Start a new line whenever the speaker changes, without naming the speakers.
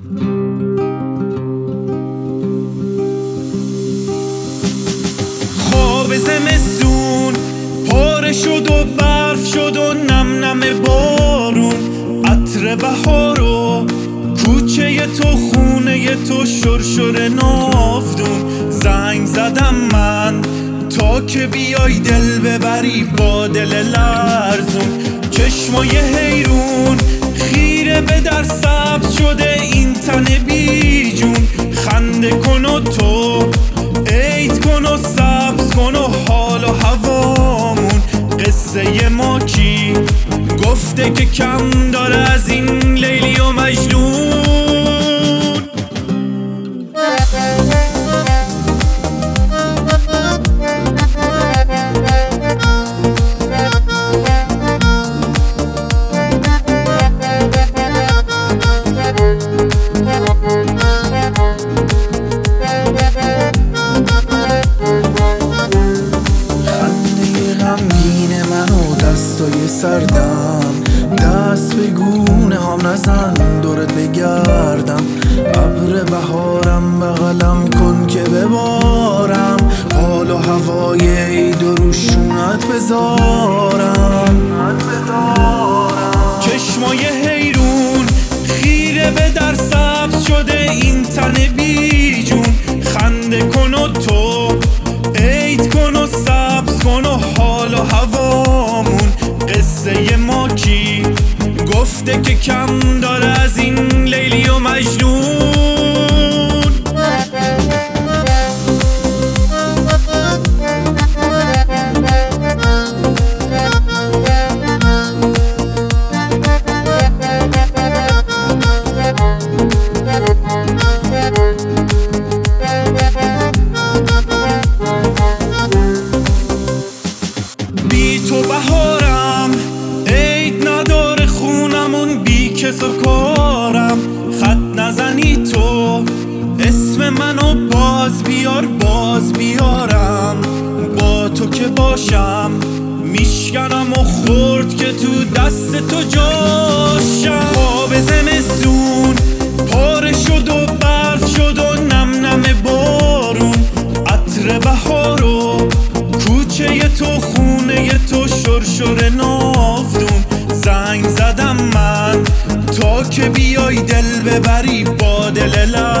خواب زمستون پاره شد و برف شد و نم نم بارون، عطر بهار و کوچه تو خونه تو شرشر نافتون. زنگ زدم من تا که بیای دل ببری با دل لرزون. چشمای حیرون خیره به در سبز شده این تن بیجون. خنده کن و تو عید کن و سبز کن و حال و هوامون. قصه ما کی گفته که کم داره از این لیلی و مجنون؟
دستای سردم دست به گونه هم نزن دورت بگردم. ابر بهارم بغلم کن که ببارم. حال و هوای عید و روشونت بذارم.
چشمای حیرون خیره به در سبز شده این تن بیجون. خنده کن و تو عید کن و سبز کن و حال و هوامون. قصه ما کی گفته که کم داره از این لیلی و مجنون؟ بی تو بهارم عید نداره خونمون بی کس و کارم. خط نزنی تو اسم منو باز بیارم. با تو که باشم میشکنم و خورد که تو دست تو جاشم. خواب زمستون پاره شد و برف شد و نم نم بارون، عطر بهار و کوچه تو خونه تو شرشر نافتون. زنگ زدم من تا که بیای دل ببری با دل